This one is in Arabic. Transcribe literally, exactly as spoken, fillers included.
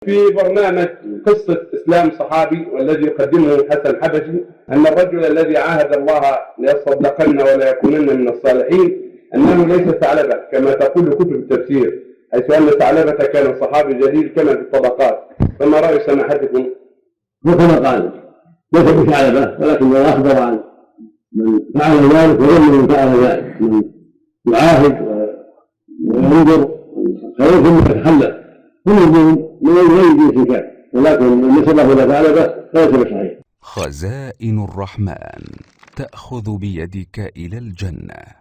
في برنامج قصة إسلام صحابي والذي يقدمه حسن حبشي أن الرجل الذي عاهد الله ليصدقن ولا يكونن من الصالحين أنه ليس ثعلبة كما تقول كتب التفسير، حيث أن ثعلبة كان صحابي جليل كما في الطبقات. فما رأي سماحتكم؟ وكما قال ليس بثعلبة، ولكن الله أخبر عن من فعل ذلك وظن من فعل ذلك، من يعاهد وينظر خير ثم يتخلف كل الدين من أي جنس كان، ولكن من نسبه إلى ثعلبة فليس بصحيح. خزائن الرحمن تأخذ بيدك إلى الجنة.